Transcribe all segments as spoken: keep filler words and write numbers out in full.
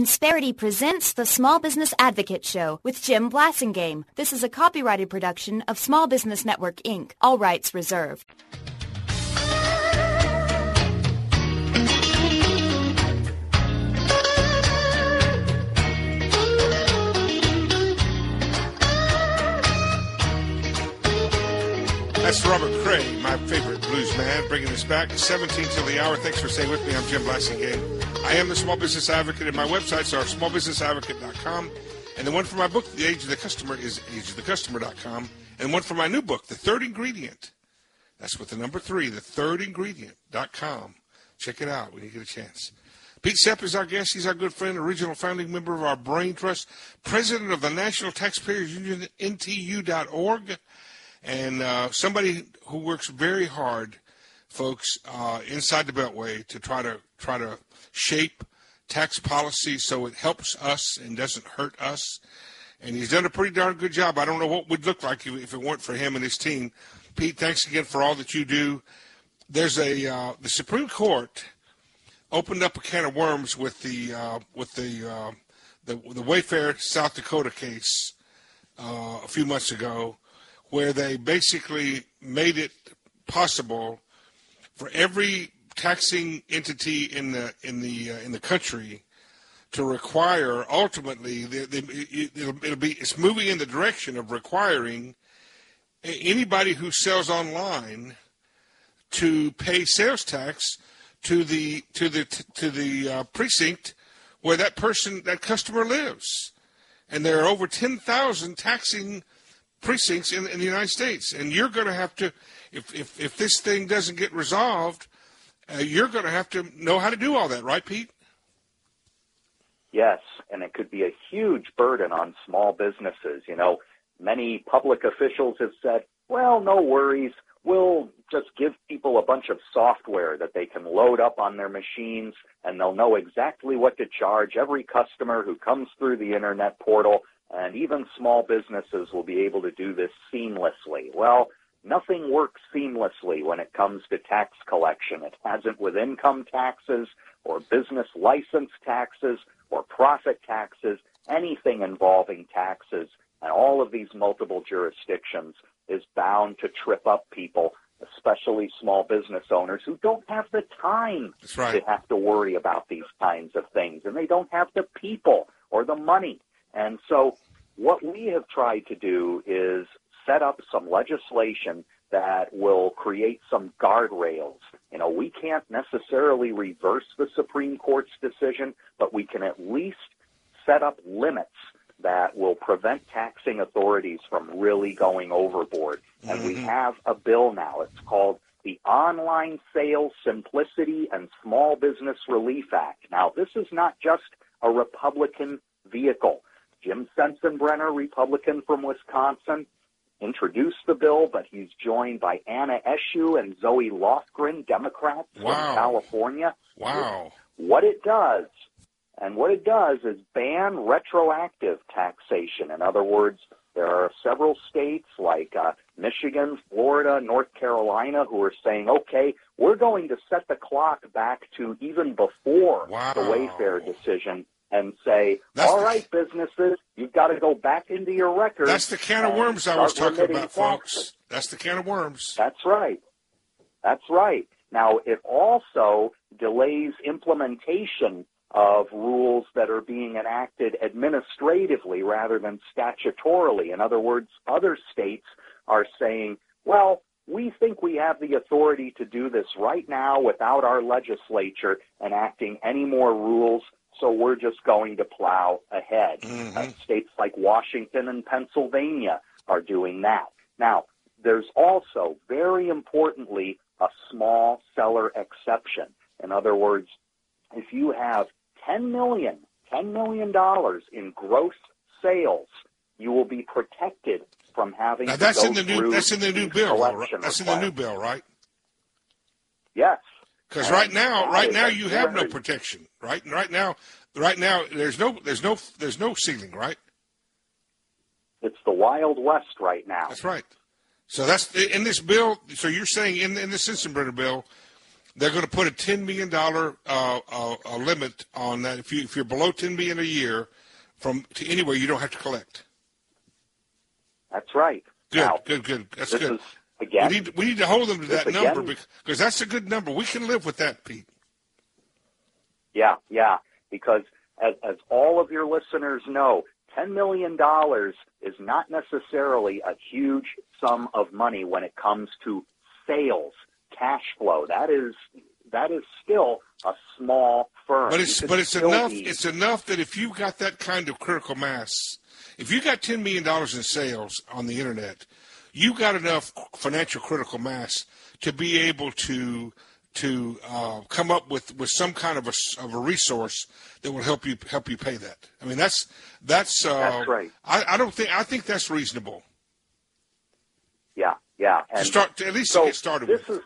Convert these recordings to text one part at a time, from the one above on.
Insperity presents the Small Business Advocate Show with Jim Blasingame. This is a copyrighted production of Small Business Network, Incorporated. All rights reserved. That's Robert Cray, my favorite blues man, bringing us back seventeen till the hour. Thanks for staying with me. I'm Jim Blasingame. I am the Small Business Advocate, and my websites are small business advocate dot com. And the one for my book, The Age of the Customer, is age of the customer dot com. And the one for my new book, The Third Ingredient, that's with the number three, the third ingredient dot com. Check it out when you get a chance. Pete Sepp is our guest. He's our good friend, original founding member of our Brain Trust, president of the National Taxpayers Union, N T U dot org. And uh, somebody who works very hard, folks, uh, inside the Beltway to try to try to shape tax policy so it helps us and doesn't hurt us. And he's done a pretty darn good job. I don't know what we'd look like if it weren't for him and his team. Pete, thanks again for all that you do. There's a uh, the Supreme Court opened up a can of worms with the uh, with the, uh, the the Wayfair South Dakota case uh, a few months ago, where they basically made it possible for every taxing entity in the in the uh, in the country to require, ultimately, the, the, it'll, it'll be it's moving in the direction of requiring anybody who sells online to pay sales tax to the to the to the uh, precinct where that person that customer lives, and there are over ten thousand taxing precincts in, in the United States, and you're going to have to, if if, if this thing doesn't get resolved, uh, you're going to have to know how to do all that, right, Pete? Yes, and it could be a huge burden on small businesses. You know, many public officials have said, well, no worries, we'll just give people a bunch of software that they can load up on their machines, and they'll know exactly what to charge every customer who comes through the internet portal. And even small businesses will be able to do this seamlessly. Well, nothing works seamlessly when it comes to tax collection. It hasn't with income taxes or business license taxes or profit taxes, anything involving taxes. And all of these multiple jurisdictions is bound to trip up people, especially small business owners who don't have the time That's right. to have to worry about these kinds of things. And they don't have the people or the money. And so what we have tried to do is set up some legislation that will create some guardrails. You know, we can't necessarily reverse the Supreme Court's decision, but we can at least set up limits that will prevent taxing authorities from really going overboard. And mm-hmm. we have a bill now. It's called the Online Sales Simplicity and Small Business Relief Act. Now, this is not just a Republican vehicle. Jim Sensenbrenner, Republican from Wisconsin, introduced the bill, but he's joined by Anna Eshoo and Zoe Lofgren, Democrats wow. from California. Wow. What it does, and what it does is ban retroactive taxation. In other words, there are several states like uh, Michigan, Florida, North Carolina who are saying, okay, we're going to set the clock back to even before wow. the Wayfair decision and say, that's all the, right, businesses, you've got to go back into your records. That's the can of worms I was talking about, folks. Taxes. That's the can of worms. That's right. That's right. Now, it also delays implementation of rules that are being enacted administratively rather than statutorily. In other words, other states are saying, well, we think we have the authority to do this right now without our legislature enacting any more rules, so we're just going to plow ahead. Mm-hmm. Uh, states like Washington and Pennsylvania are doing that. Now, there's also, very importantly, a small seller exception. In other words, if you have ten million dollars, ten million dollars in gross sales, you will be protected from having now, to that's go in the new, through That's in the new bill. Right? That's in the new requirements. bill, right? Yes. Because right now, right now you have no very- protection. Right, right now, right now there's no, there's no, there's no ceiling. Right. It's the Wild West right now. That's right. So that's in this bill. So you're saying in in the Sensenbrenner bill, they're going to put a ten million dollars uh, uh, a limit on that. If, you, if you're below ten million dollars a year from to anywhere, you don't have to collect. That's right. Good, now, good, good. That's this good. Is, again, we, need, we need to hold them to that again, number because, because that's a good number. We can live with that, Pete. Yeah, yeah, because as, as all of your listeners know, ten million dollars is not necessarily a huge sum of money when it comes to sales, cash flow. That is that is still a small firm. But it's but it's enough. Be, it's enough that if you got that kind of critical mass, if you got ten million dollars in sales on the internet, you got enough financial critical mass to be able to to uh, come up with, with some kind of a, of a resource that will help you help you pay that. I mean, that's that's. Uh, that's right. I, I don't think I think that's reasonable. Yeah, yeah. And to start to at least so to get started this with. Is,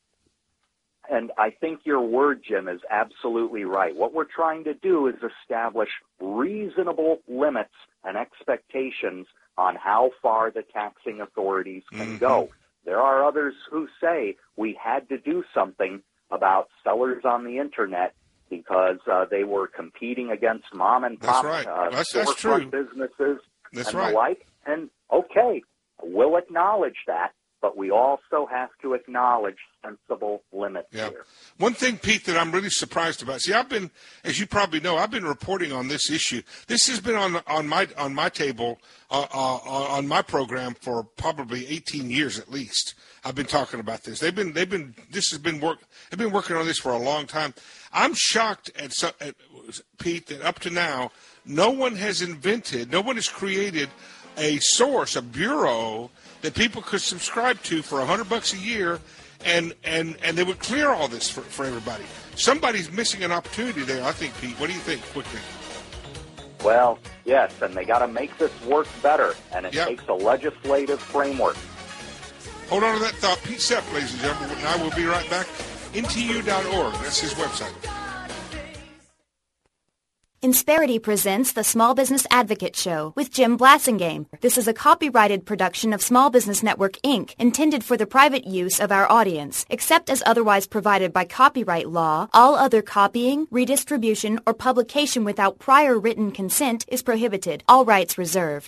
and I think your word, Jim, is absolutely right. What we're trying to do is establish reasonable limits and expectations on how far the taxing authorities can mm-hmm. go. There are others who say we had to do something about sellers on the Internet because uh, they were competing against mom and pop that's right. uh, that's, that's true. businesses that's and right. the like. And okay, we'll acknowledge that, but we also have to acknowledge sensible limits yeah. here. One thing, Pete, that I'm really surprised about. See, I've been, as you probably know, I've been reporting on this issue. This has been on on my on my table uh, uh, on my program for probably eighteen years at least. I've been talking about this. They've been they've been this has been work. They've been working on this for a long time. I'm shocked at, at Pete that up to now, no one has invented, no one has created a source, a bureau that people could subscribe to for a hundred bucks a year, and, and, and they would clear all this for, for everybody. Somebody's missing an opportunity there, I think, Pete. What do you think, quickly? Well, yes, and they got to make this work better, and it yep. takes a legislative framework. Hold on to that thought. Pete Sepp, ladies and gentlemen, and I will be right back. N T U dot org. That's his website. Insperity presents the Small Business Advocate Show with Jim Blasingame. This is a copyrighted production of Small Business Network, Incorporated, intended for the private use of our audience. Except as otherwise provided by copyright law, all other copying, redistribution, or publication without prior written consent is prohibited. All rights reserved.